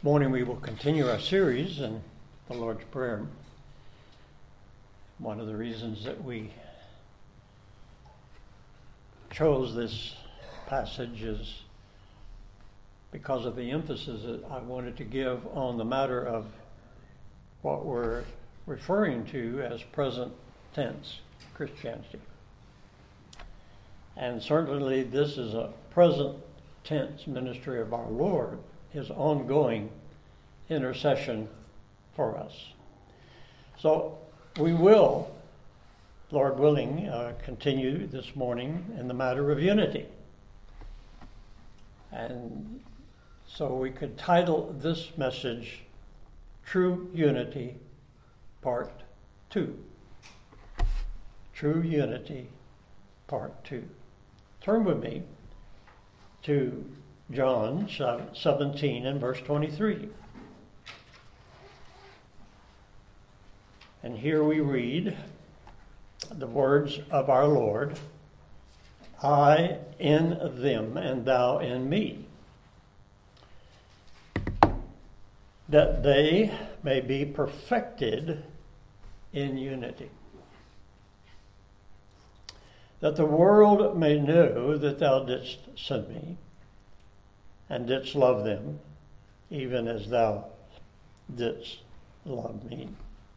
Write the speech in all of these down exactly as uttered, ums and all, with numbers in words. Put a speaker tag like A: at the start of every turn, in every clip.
A: morning we will continue our series in the Lord's Prayer. One of the reasons that we chose this passage is because of the emphasis that I wanted to give on the matter of what we're referring to as present tense Christianity. And certainly this is a present tense ministry of our Lord, his ongoing intercession for us. So we will, Lord willing, uh, continue this morning in the matter of unity. And so we could title this message, True Unity, Part two. True Unity, Part two. Turn with me to John seventeen and verse twenty-three. And here we read the words of our Lord, I in them and thou in me, that they may be perfected in unity, that the world may know that thou didst send me, and didst love them, even as thou didst love me.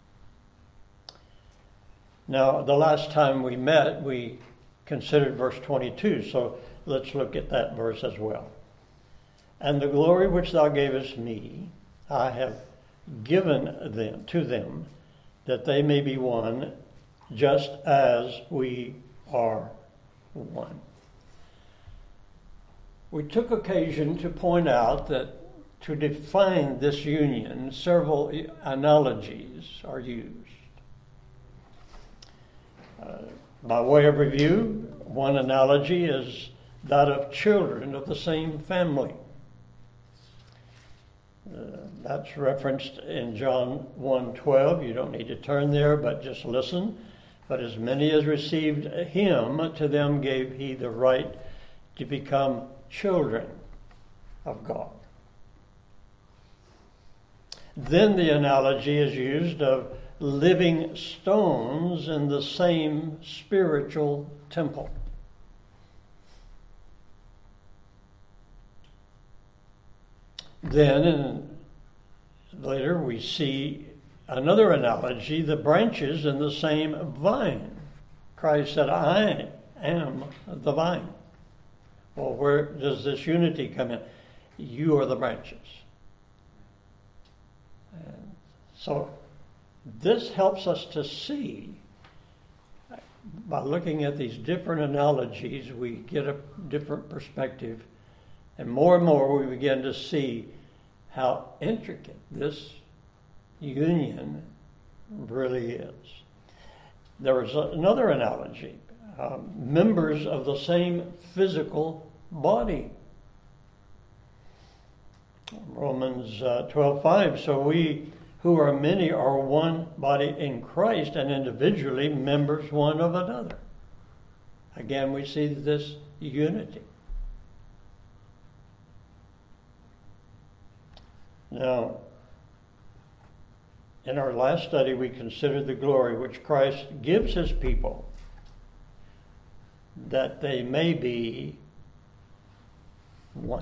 A: Now, the last time we met, we considered verse twenty-two, so let's look at that verse as well. And the glory which thou gavest me, I have given them to them, that they may be one, just as we are one. We took occasion to point out that to define this union, several analogies are used. Uh, by way of review, one analogy is that of children of the same family. Uh, that's referenced in John one twelve. You don't need to turn there, but just listen. But as many as received him, to them gave he the right to become children of God. Then the analogy is used of living stones in the same spiritual temple. Then, and later, we see another analogy, the branches in the same vine. Christ said, I am the vine. Well, where does this unity come in? You are the branches. And so this helps us to see, by looking at these different analogies, we get a different perspective. And more and more we begin to see how intricate this union really is. There is another analogy. Um, members of the same physical body. Romans uh, twelve five, so we who are many are one body in Christ, and individually members one of another. Again, we see this unity. Now, in our last study, we considered the glory which Christ gives his people, that they may be one.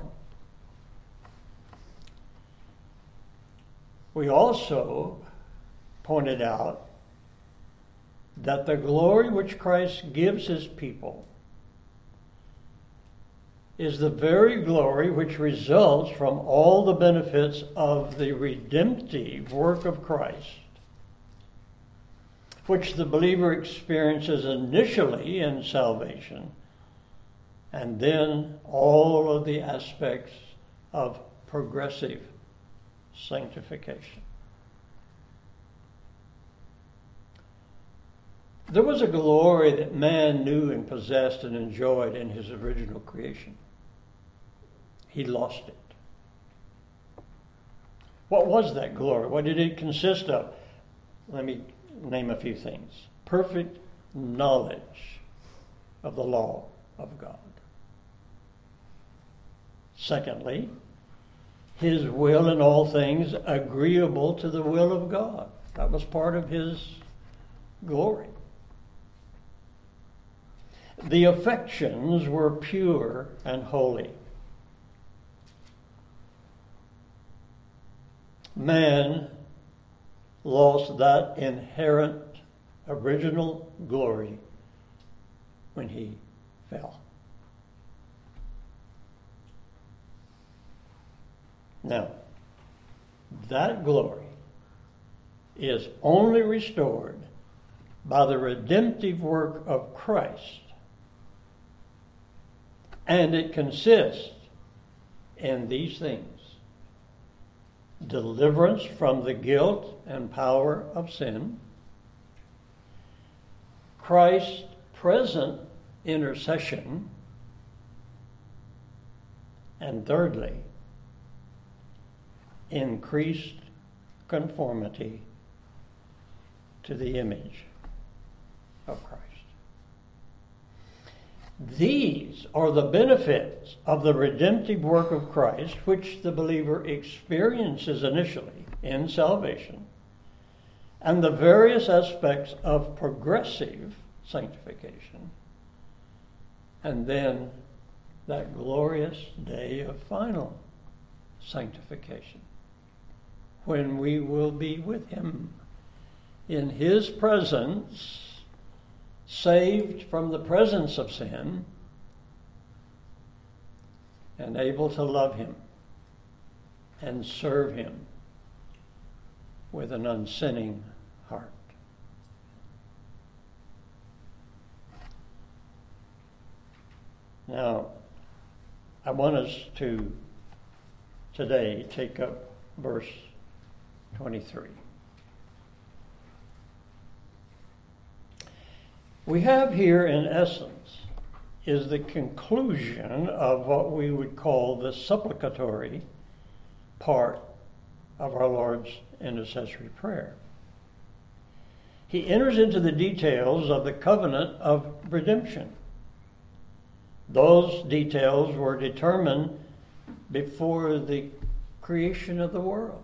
A: We also pointed out that the glory which Christ gives his people is the very glory which results from all the benefits of the redemptive work of Christ, which the believer experiences initially in salvation, and then all of the aspects of progressive sanctification. There was a glory that man knew and possessed and enjoyed in his original creation. He lost it. What was that glory? What did it consist of? Let me name a few things. Perfect knowledge of the law of God. Secondly, his will in all things agreeable to the will of God. That was part of his glory. The affections were pure and holy. Man lost that inherent original glory when he fell. Now, that glory is only restored by the redemptive work of Christ, and it consists in these things: deliverance from the guilt and power of sin, Christ's present intercession, and thirdly, increased conformity to the image of Christ. These are the benefits of the redemptive work of Christ, which the believer experiences initially in salvation, and the various aspects of progressive sanctification, and then that glorious day of final sanctification, when we will be with him in his presence, saved from the presence of sin, and able to love him and serve him with an unsinning heart. Now, I want us to today take up verse twenty-three. We have here, in essence, is the conclusion of what we would call the supplicatory part of our Lord's intercessory prayer. He enters into the details of the covenant of redemption. Those details were determined before the creation of the world.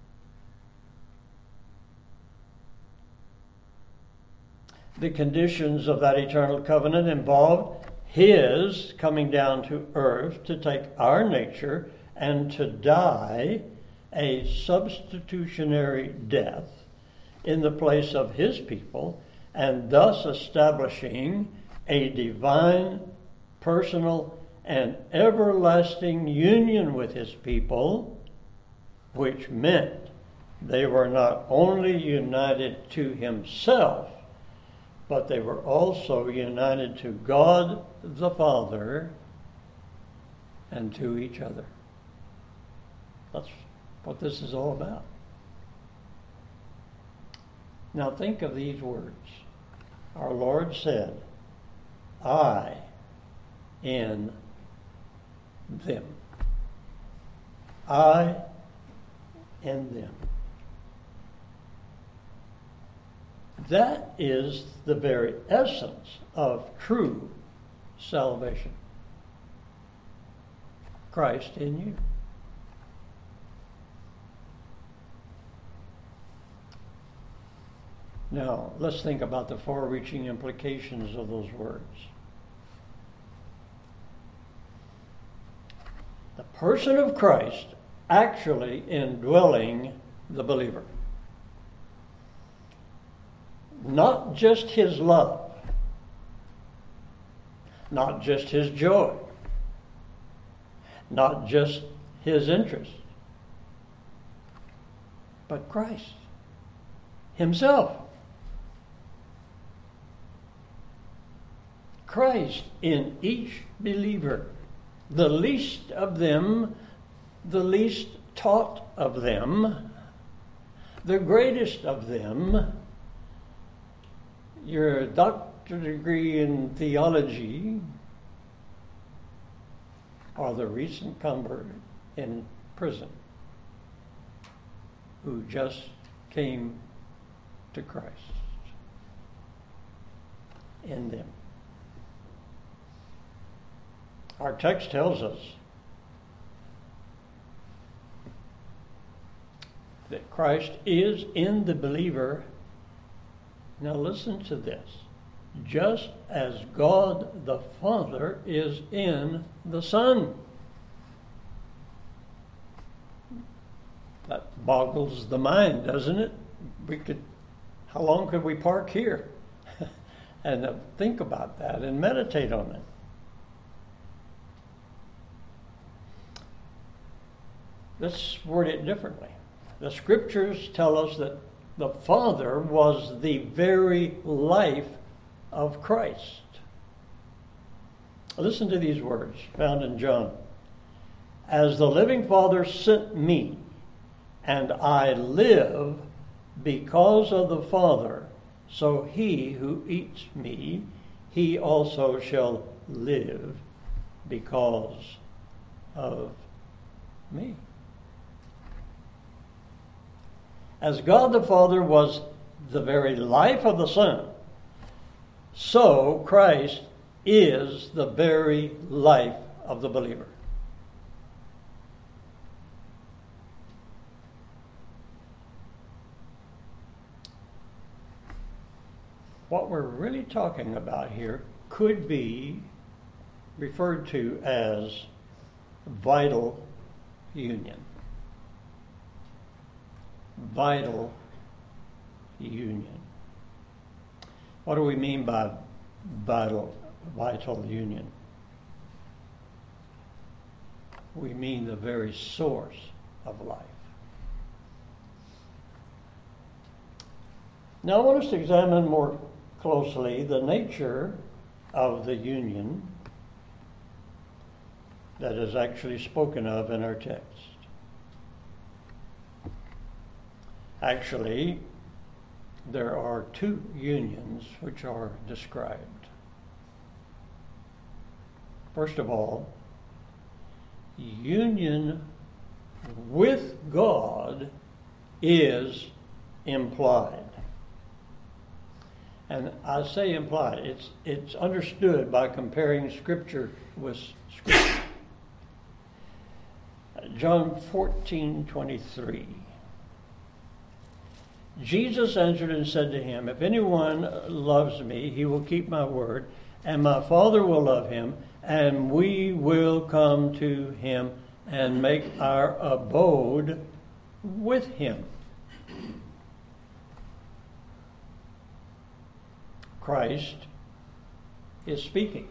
A: The conditions of that eternal covenant involved his coming down to earth to take our nature and to die a substitutionary death in the place of his people, and thus establishing a divine, personal, and everlasting union with his people, which meant they were not only united to himself, but they were also united to God the Father and to each other. That's what this is all about. Now think of these words. Our Lord said, I in them. I in them. That is the very essence of true salvation. Christ in you. Now, let's think about the far-reaching implications of those words. The person of Christ actually indwelling the believer. Not just his love, not just his joy, not just his interest, but Christ himself. Christ in each believer, the least of them, the least taught of them, the greatest of them. Your doctorate degree in theology, or the recent convert in prison who just came to Christ in them. Our text tells us that Christ is in the believer. Now listen to this. Just as God the Father is in the Son. That boggles the mind, doesn't it? We could, how long could we park here and uh, think about that and meditate on it? Let's word it differently. The scriptures tell us that the Father was the very life of Christ. Listen to these words found in John. As the living Father sent me, and I live because of the Father, so he who eats me, he also shall live because of me. As God the Father was the very life of the Son, so Christ is the very life of the believer. What we're really talking about here could be referred to as vital union. Vital union. What do we mean by vital, vital union? We mean the very source of life. Now I want us to examine more closely the nature of the union that is actually spoken of in our text. Actually, there are two unions which are described. First of all, union with God is implied. And I say implied, it's, it's understood by comparing Scripture with Scripture. John fourteen twenty-three. Jesus answered and said to him, if anyone loves me, he will keep my word, and my Father will love him, and we will come to him and make our abode with him. Christ is speaking.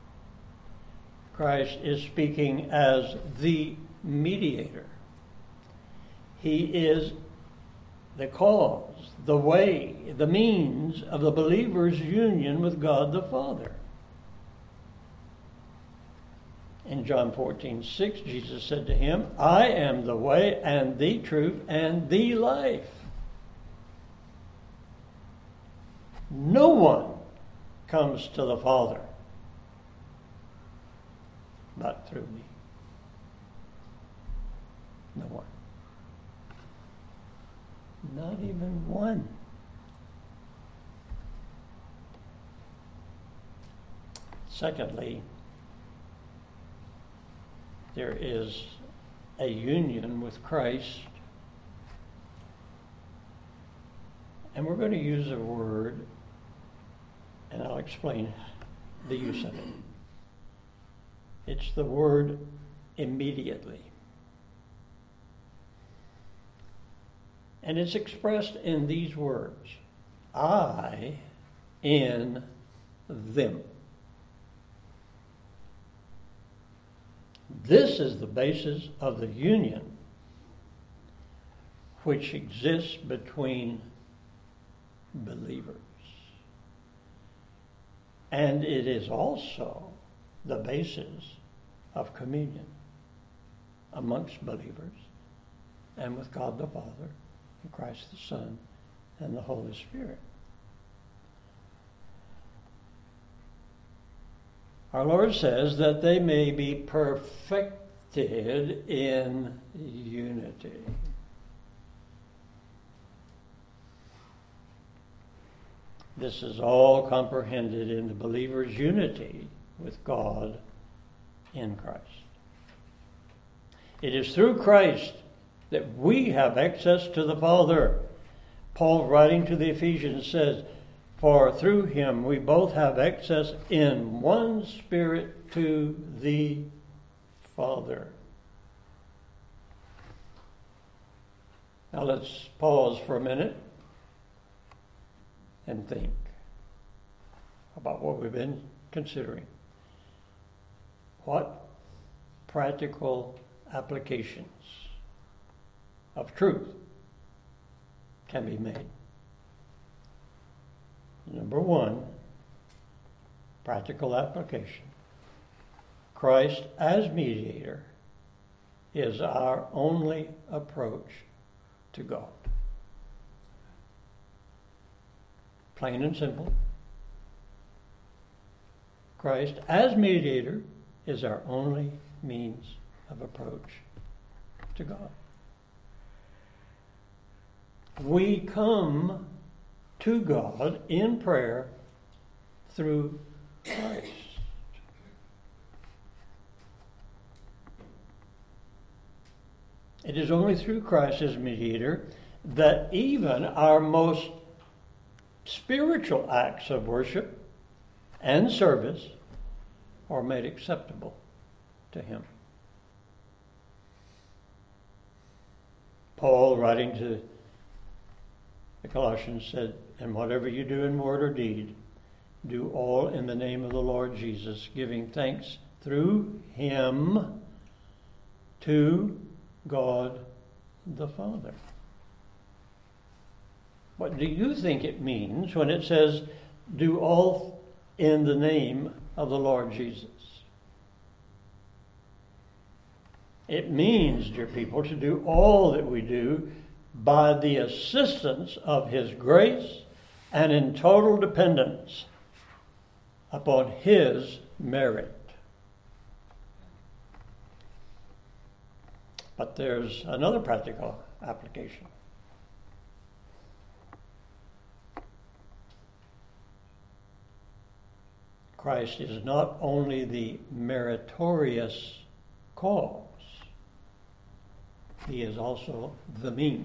A: Christ is speaking as the mediator. He is the cause, the way, the means of the believer's union with God the Father. In John fourteen six, Jesus said to him, I am the way and the truth and the life. No one comes to the Father but through me. No one. Not even one. Secondly, there is a union with Christ, and we're going to use a word, and I'll explain the use of it. It's the word immediately. And it's expressed in these words, I in them. This is the basis of the union which exists between believers. And it is also the basis of communion amongst believers and with God the Father and Christ the Son and the Holy Spirit. Our Lord says that they may be perfected in unity. This is all comprehended in the believer's unity with God in Christ. It is through Christ that we have access to the Father. Paul, writing to the Ephesians, says, "For through him we both have access in one Spirit to the Father." Now let's pause for a minute and think about what we've been considering. What practical applications of truth can be made? Number one, practical application. Christ as mediator is our only approach to God. Plain and simple. Christ as mediator is our only means of approach to God. We come to God in prayer through Christ. It is only through Christ as mediator that even our most spiritual acts of worship and service are made acceptable to him. Paul, writing to the Colossians, said, "And whatever you do in word or deed, do all in the name of the Lord Jesus, giving thanks through him to God the Father." What do you think it means when it says, "Do all in the name of the Lord Jesus"? It means, dear people, to do all that we do by the assistance of his grace and in total dependence upon his merit. But there's another practical application. Christ is not only the meritorious cause, he is also the means.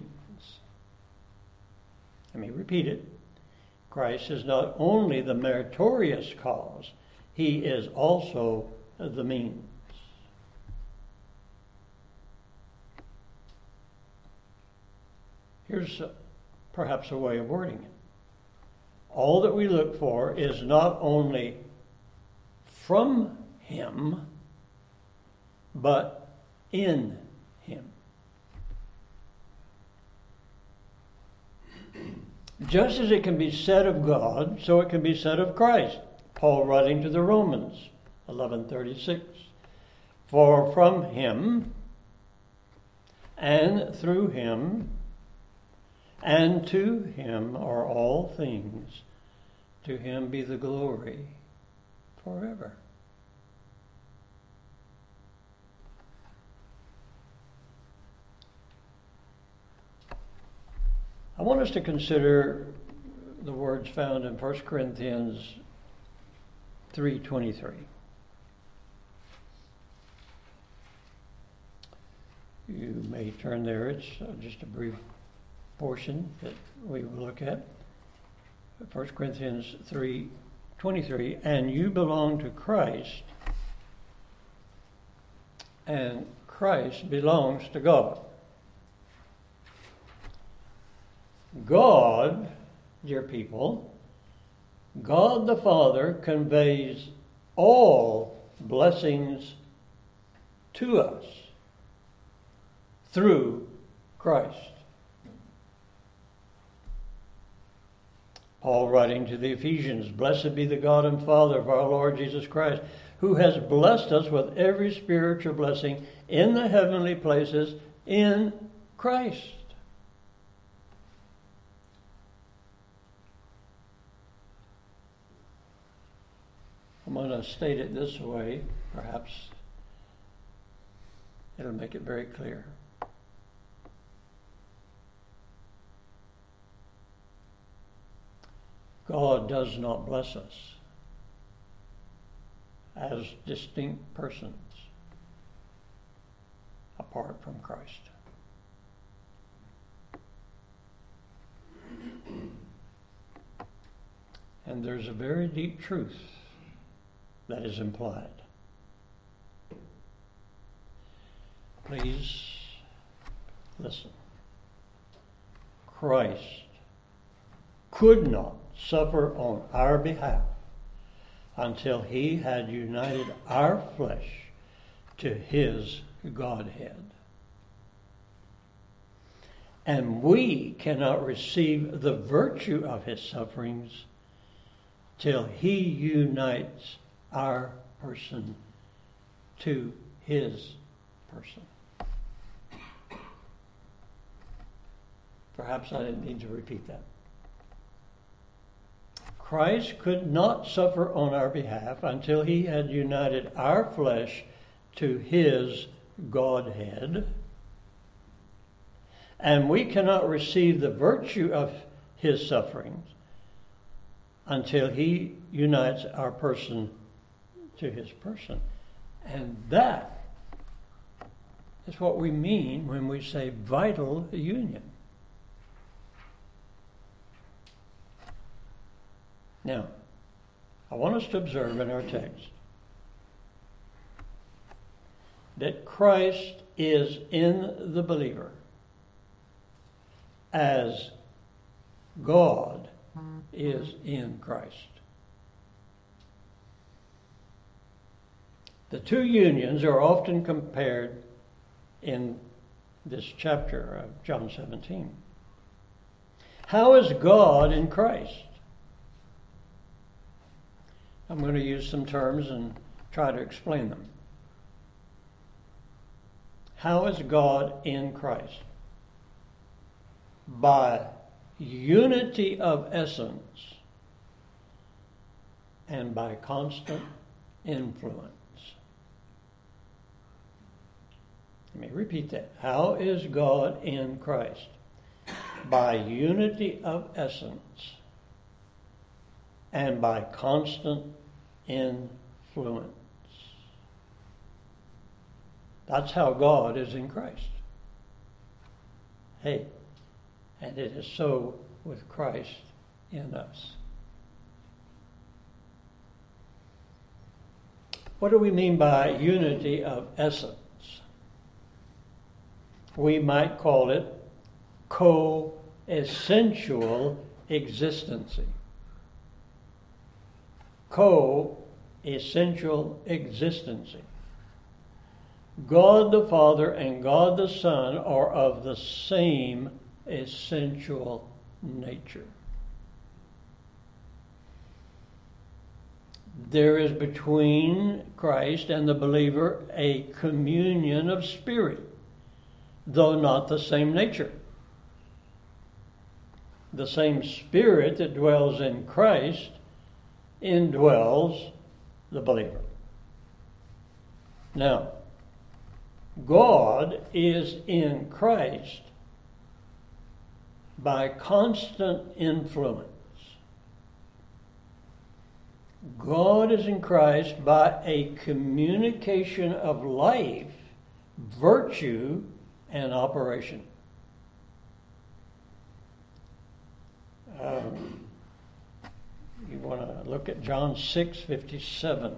A: Let me repeat it. Christ is not only the meritorious cause, he is also the means. Here's perhaps a way of wording it. All that we look for is not only from him, but in him. Just as it can be said of God, so it can be said of Christ. Paul, writing to the Romans, eleven thirty-six, "For from him and through him and to him are all things. To him be the glory forever." I want us to consider the words found in First Corinthians three twenty-three. You may turn there. It's just a brief portion that we will look at. First Corinthians three twenty-three, "And you belong to Christ, and Christ belongs to God." God, dear people, God the Father conveys all blessings to us through Christ. Paul, writing to the Ephesians, "Blessed be the God and Father of our Lord Jesus Christ, who has blessed us with every spiritual blessing in the heavenly places in Christ." I'm going to state it this way. Perhaps it'll make it very clear. God does not bless us as distinct persons apart from Christ. And there's a very deep truth that is implied. Please listen. Christ could not suffer on our behalf until he had united our flesh to his Godhead. And we cannot receive the virtue of his sufferings till he unites our person to his person. Perhaps I didn't need to repeat that. Christ could not suffer on our behalf until he had united our flesh to his Godhead. And we cannot receive the virtue of his sufferings until he unites our person to his person. And that is what we mean when we say vital union. Now, I want us to observe in our text that Christ is in the believer as God is in Christ. The two unions are often compared in this chapter of John seventeen. How is God in Christ? I'm going to use some terms and try to explain them. How is God in Christ? By unity of essence and by constant influence. Let me repeat that. How is God in Christ? By unity of essence and by constant influence. That's how God is in Christ. Hey, and it is so with Christ in us. What do we mean by unity of essence? We might call it co-essential existency. Co-essential existency. God the Father and God the Son are of the same essential nature. There is between Christ and the believer a communion of spirit, though not the same nature. The same Spirit that dwells in Christ indwells the believer. Now, God is in Christ by constant influence. God is in Christ by a communication of life, virtue, and operation. Um, you want to look at John six fifty-seven.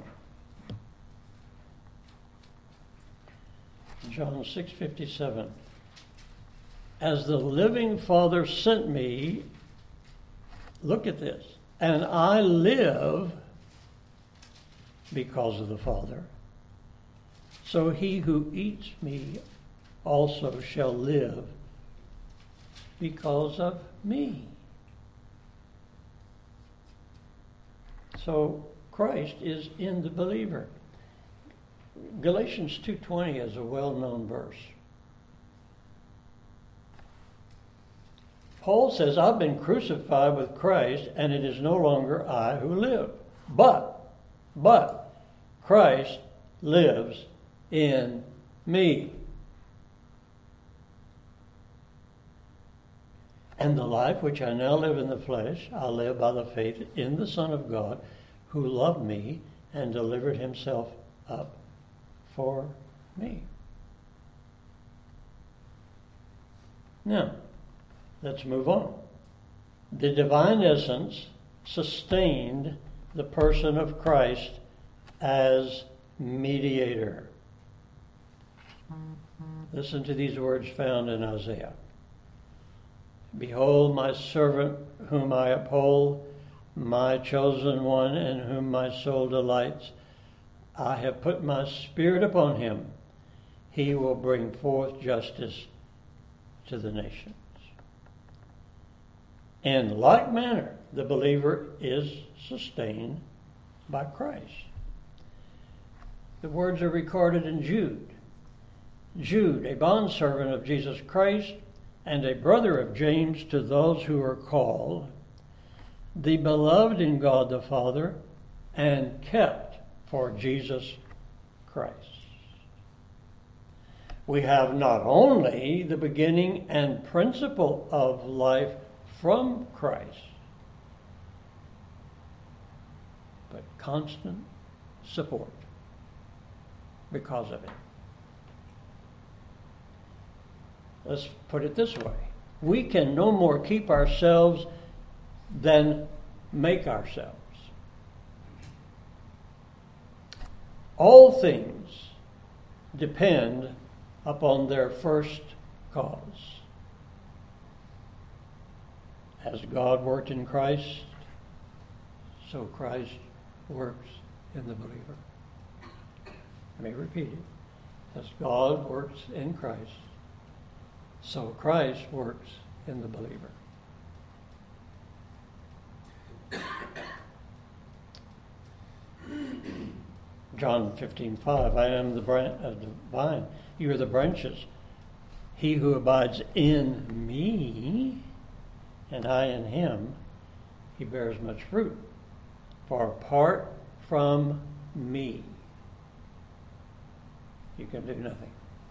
A: John six fifty-seven. As the living Father sent me, look at this, and I live because of the Father, so he who eats me also shall live because of me. So Christ is in the believer. Galatians two twenty is a well-known verse. Paul says, I've been crucified with Christ, and it is no longer I who live, but, but Christ lives in me. And the life which I now live in the flesh, I live by the faith in the Son of God, who loved me and delivered himself up for me. Now, let's move on. The divine essence sustained the person of Christ as mediator. Listen to these words found in Isaiah. Behold my servant whom I uphold, my chosen one in whom my soul delights. I have put my spirit upon him. He will bring forth justice to the nations. In like manner, the believer is sustained by Christ. The words are recorded in Jude. Jude, a bondservant of Jesus Christ and a brother of James, to those who are called, the beloved in God the Father, and kept for Jesus Christ. We have not only the beginning and principle of life from Christ, but constant support because of it. Let's put it this way. We can no more keep ourselves than make ourselves. All things depend upon their first cause. As God worked in Christ, so Christ works in the believer. Let me repeat it. As God works in Christ, so Christ works in the believer. John fifteen five, I am the, branch, uh, the vine, you are the branches. He who abides in me, and I in him, he bears much fruit. For apart from me, you can do nothing.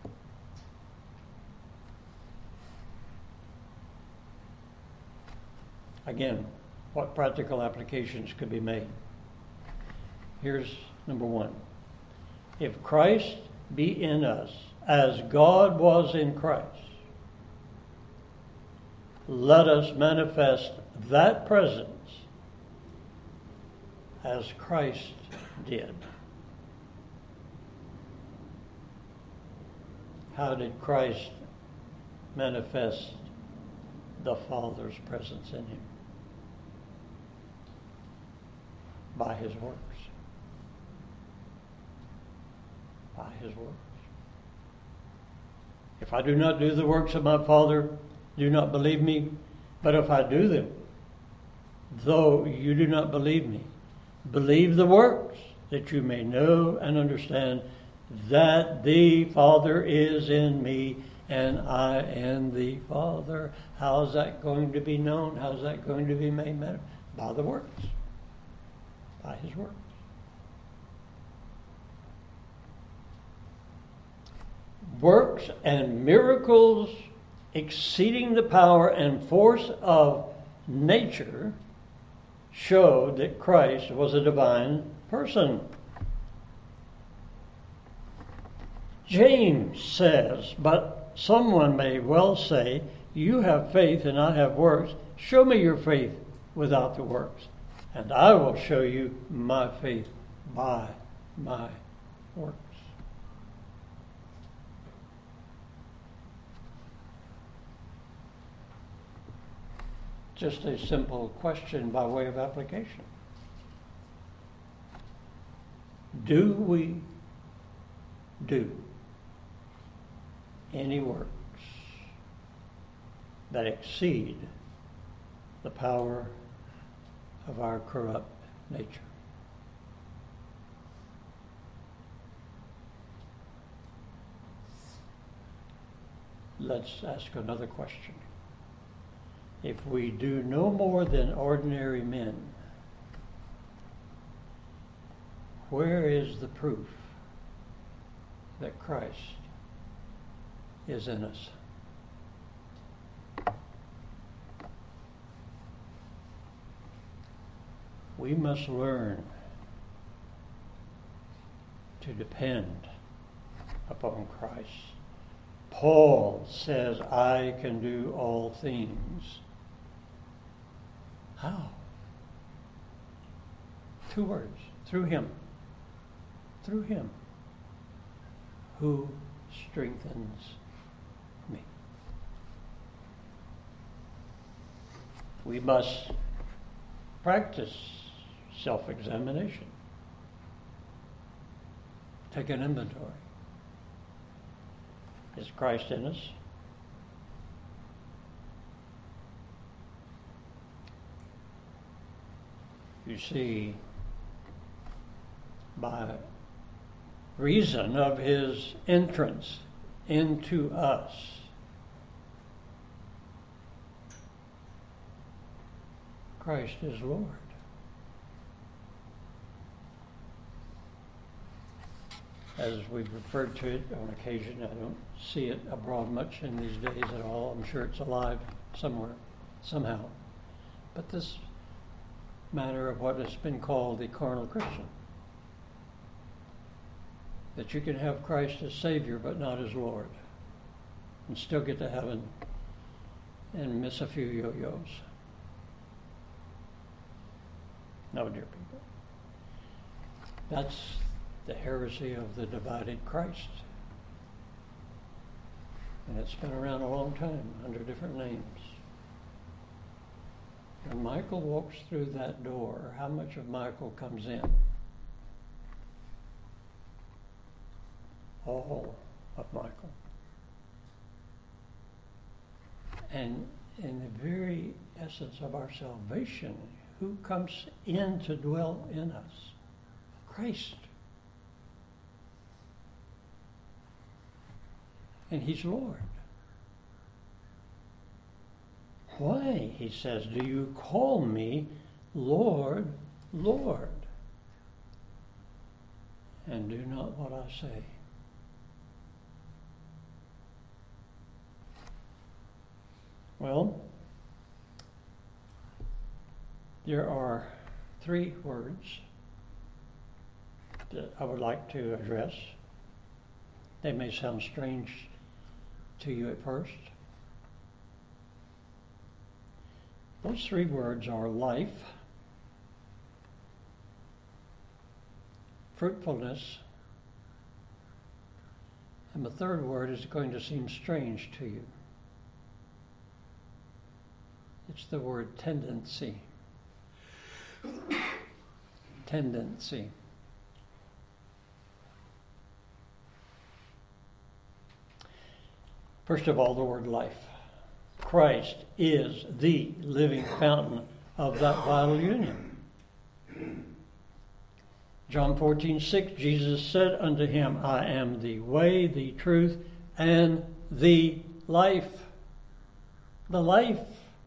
A: Again, what practical applications could be made? Here's number one. If Christ be in us as God was in Christ, let us manifest that presence as Christ did. How did Christ manifest the Father's presence in him? By his works. By his works. If I do not do the works of my Father, do not believe me. But if I do them, though you do not believe me, believe the works, that you may know and understand that the Father is in me and I in the Father. How is that going to be known? How is that going to be made manifest? By the works. By his works. Works and miracles exceeding the power and force of nature showed that Christ was a divine person. James says, but someone may well say, you have faith and I have works. Show me your faith without the works, and I will show you my faith by my works. Just a simple question by way of application. Do we do any works that exceed the power of our corrupt nature? Let's ask another question. If we do no more than ordinary men, where is the proof that Christ is in us? We must learn to depend upon Christ. Paul says, I can do all things. How? Two words. Through him. Through him. Who strengthens me. We must practice self-examination. Take an inventory. Is Christ in us? You see, by reason of his entrance into us, Christ is Lord. As we've referred to it on occasion, I don't see it abroad much in these days at all. I'm sure it's alive somewhere, somehow. But this matter of what has been called the carnal Christian. That you can have Christ as Savior but not as Lord, and still get to heaven and miss a few yo-yos. No, dear people. That's the heresy of the divided Christ. And it's been around a long time under different names. When Michael walks through that door, how much of Michael comes in? All of Michael. And in the very essence of our salvation, who comes in to dwell in us? Christ. And he's Lord. Why, he says, do you call me Lord, Lord, and do not what I say? Well, there are three words that I would like to address. They may sound strange to you at first. Those three words are life, fruitfulness, and the third word is going to seem strange to you. It's the word tendency. Tendency. First of all, the word life. Christ is the living fountain of that vital union. John fourteen six, Jesus said unto him, I am the way, the truth, and the life. The life.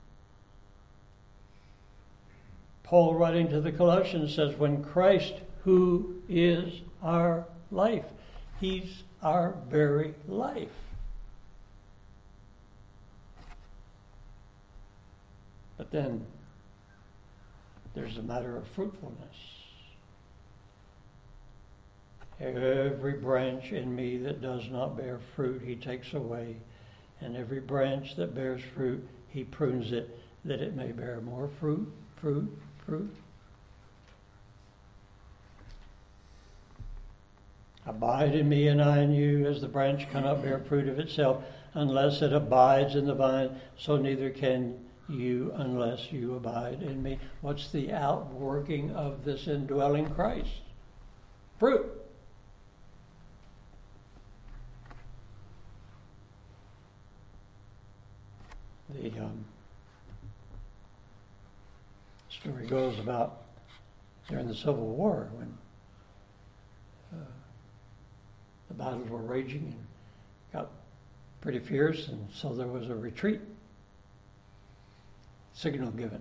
A: Paul, writing to the Colossians, says, when Christ, who is our life, he's our very life. But then there's a matter of fruitfulness. Every branch in me that does not bear fruit, he takes away. And every branch that bears fruit, he prunes it, that it may bear more fruit, fruit, fruit. Abide in me and I in you, as the branch cannot bear fruit of itself unless it abides in the vine, so neither can you unless you abide in me. What's the outworking of this indwelling Christ? Fruit. The um, story goes about during the Civil War when uh, the battles were raging and got pretty fierce, and so there was a retreat signal given.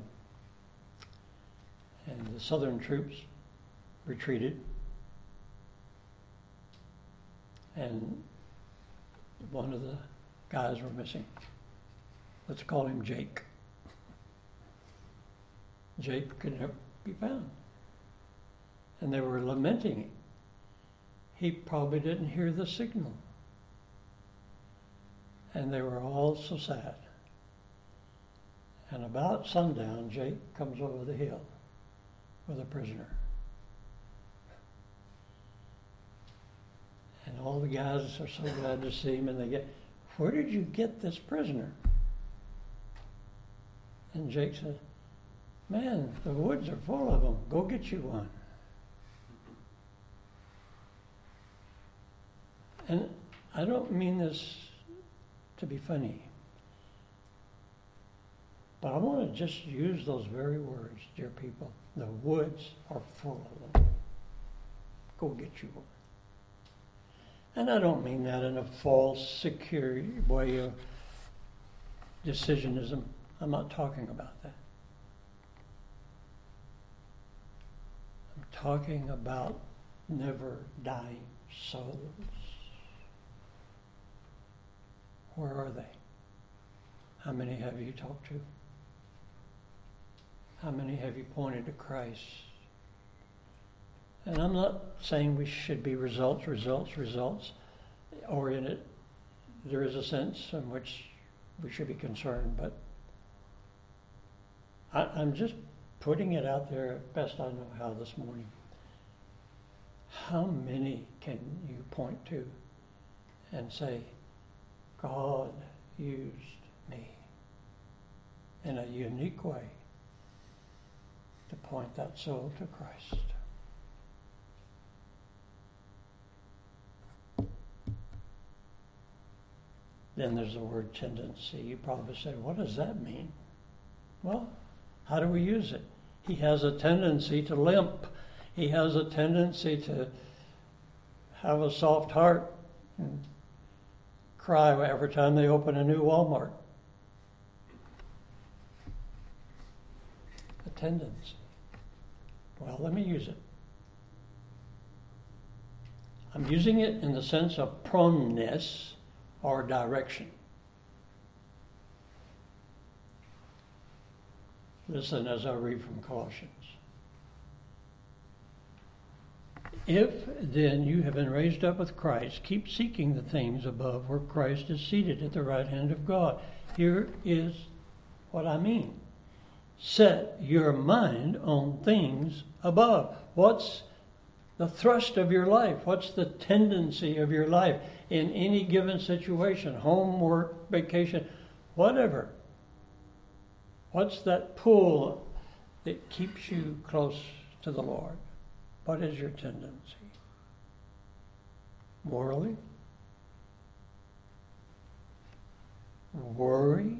A: And the Southern troops retreated, and one of the guys were missing. Let's call him Jake. Jake could never be found. And they were lamenting him. He probably didn't hear the signal. And they were all so sad. And about sundown, Jake comes over the hill with a prisoner. And all the guys are so glad to see him, and they get, where did you get this prisoner? And Jake said, man, the woods are full of them. Go get you one. And I don't mean this to be funny, but I want to just use those very words, dear people. The woods are full of them. Go get you one. And I don't mean that in a false, secure way of decisionism. I'm not talking about that. I'm talking about never dying souls. Where are they? How many have you talked to? How many have you pointed to Christ? And I'm not saying we should be results, results, results oriented. There is a sense in which we should be concerned, but I, I'm just putting it out there best I know how this morning. How many can you point to and say, God used me in a unique way to point that soul to Christ? Then there's the word tendency. You probably say, what does that mean? Well, how do we use it? He has a tendency to limp. He has a tendency to have a soft heart and cry every time they open a new Walmart. A tendency. Well, let me use it. I'm using it in the sense of proneness or direction. Listen as I read from Colossians. If then you have been raised up with Christ, keep seeking the things above where Christ is seated at the right hand of God. Here is what I mean. Set your mind on things above. What's the thrust of your life? What's the tendency of your life in any given situation? Home, work, vacation, whatever. What's that pull that keeps you close to the Lord? What is your tendency? Morally? Worry?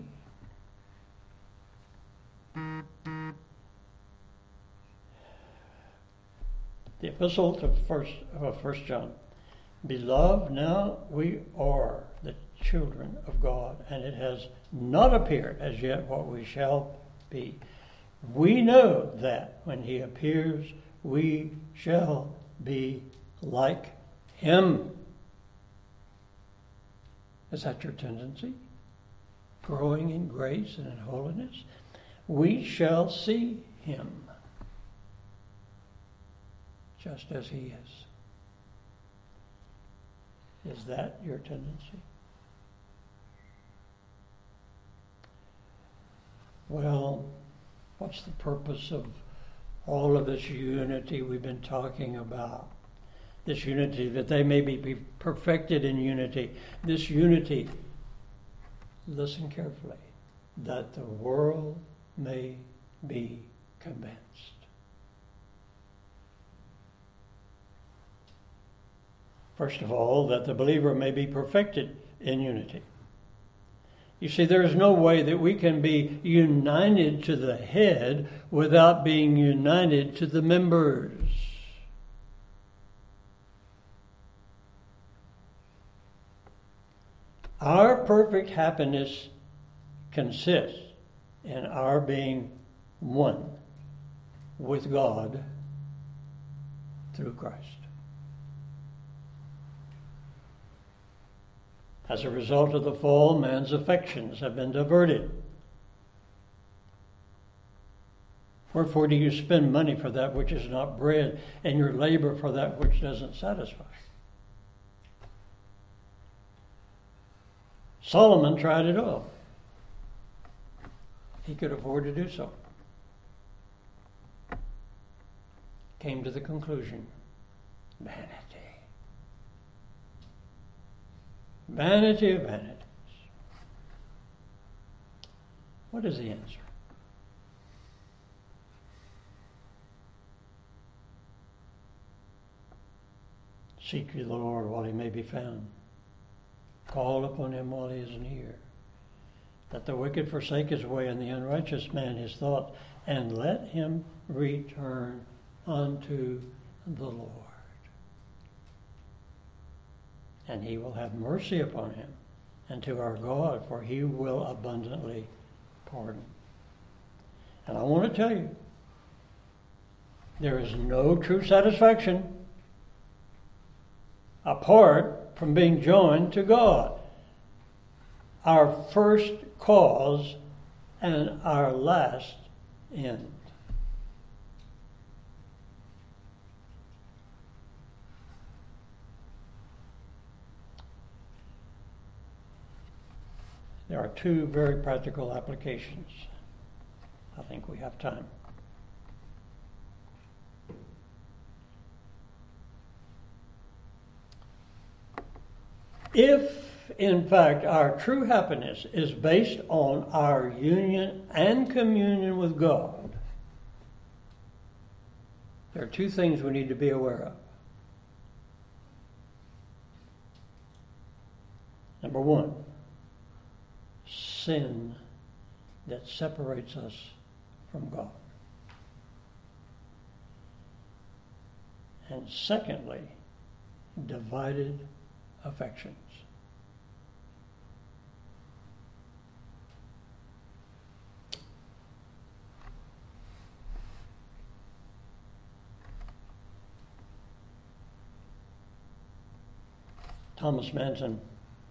A: The epistle to first, uh, First John. Beloved, now we are the children of God, and it has not appeared as yet what we shall be. We know that when he appears, we shall be like him. Is that your tendency? Growing in grace and in holiness? We shall see him just as he is. Is that your tendency? Well, what's the purpose of all of this unity we've been talking about? This unity, that they may be perfected in unity. This unity, listen carefully, that the world may be convinced. First of all, that the believer may be perfected in unity. You see, there is no way that we can be united to the head without being united to the members. Our perfect happiness consists in our being one with God through Christ. As a result of the fall, man's affections have been diverted. Wherefore do you spend money for that which is not bread, and your labor for that which doesn't satisfy? Solomon tried it all. He could afford to do so. Came to the conclusion, vanity. Vanity of vanities. What is the answer? Seek ye the Lord while he may be found. Call upon him while he is near. Let the wicked forsake his way, and the unrighteous man his thought, and let him return unto the Lord. And he will have mercy upon him, and to our God, for he will abundantly pardon. And I want to tell you, there is no true satisfaction apart from being joined to God, our first cause and our last end. There are two very practical applications. I think we have time. If, in fact, our true happiness is based on our union and communion with God, there are two things we need to be aware of. Number one, sin that separates us from God. And secondly, divided affections. Thomas Manton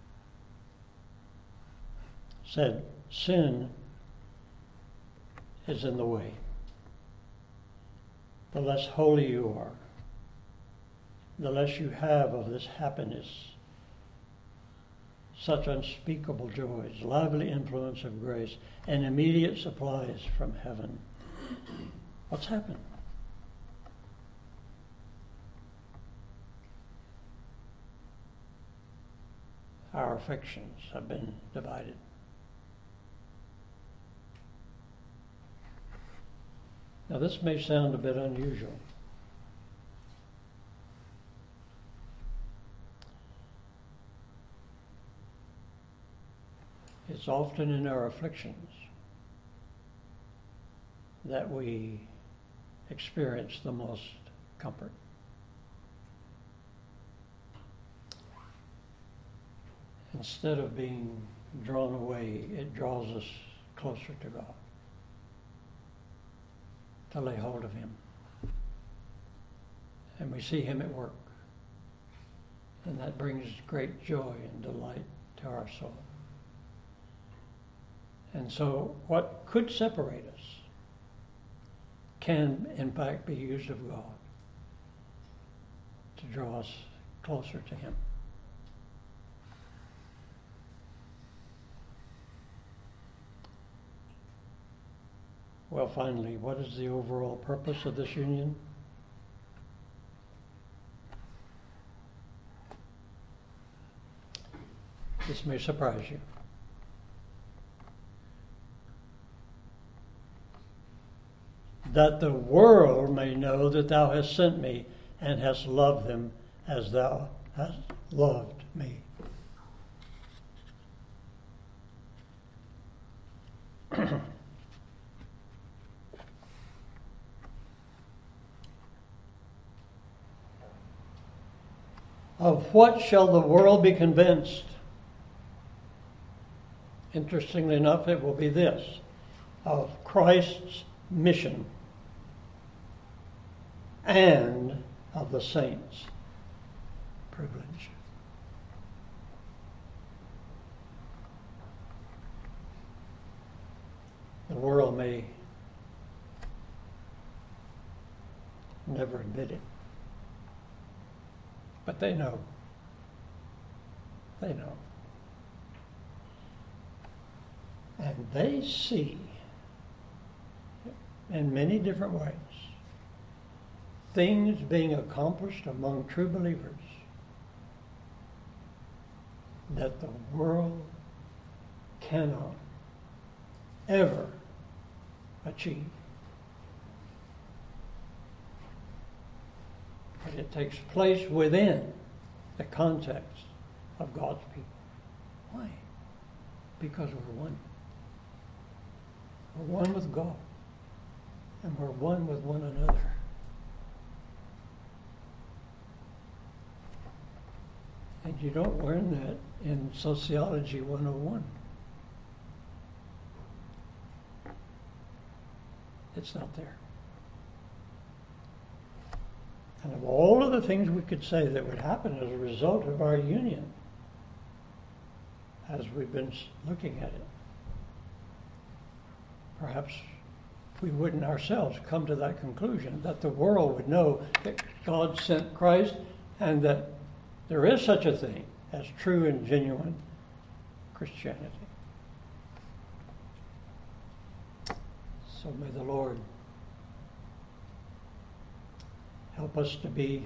A: said, sin is in the way. The less holy you are, the less you have of this happiness, such unspeakable joys, lively influence of grace, and immediate supplies from heaven. What's happened? Our affections have been divided. Now, this may sound a bit unusual. It's often in our afflictions that we experience the most comfort. Instead of being drawn away, it draws us closer to God, to lay hold of him. And we see him at work. And that brings great joy and delight to our soul. And so what could separate us can, in fact, be used of God to draw us closer to him. Well, finally, what is the overall purpose of this union? This may surprise you. That the world may know that thou hast sent me and hast loved them as thou hast loved me. Of what shall the world be convinced? Interestingly enough, it will be this: of Christ's mission and of the saints' privilege. The world may never admit it, but they know. They know. And they see, in many different ways, things being accomplished among true believers that the world cannot ever achieve. But it takes place within the context of God's people. Why? Because we're one. We're one with God. And we're one with one another. And you don't learn that in Sociology one oh one. It's not there. And of all of the things we could say that would happen as a result of our union, as we've been looking at it, perhaps we wouldn't ourselves come to that conclusion, that the world would know that God sent Christ and that there is such a thing as true and genuine Christianity. So may the Lord help us to be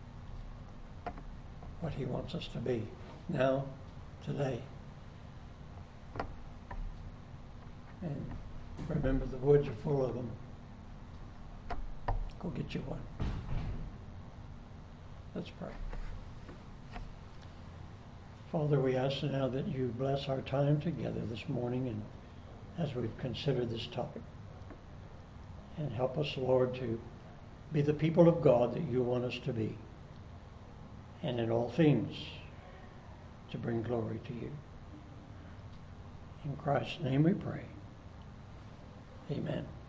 A: what He wants us to be now, today. And remember, the woods are full of them. Go get you one. Let's pray. Father, we ask now that you bless our time together this morning and as we've considered this topic. And help us, Lord, to be the people of God that you want us to be. And in all things, to bring glory to you. In Christ's name we pray. Amen.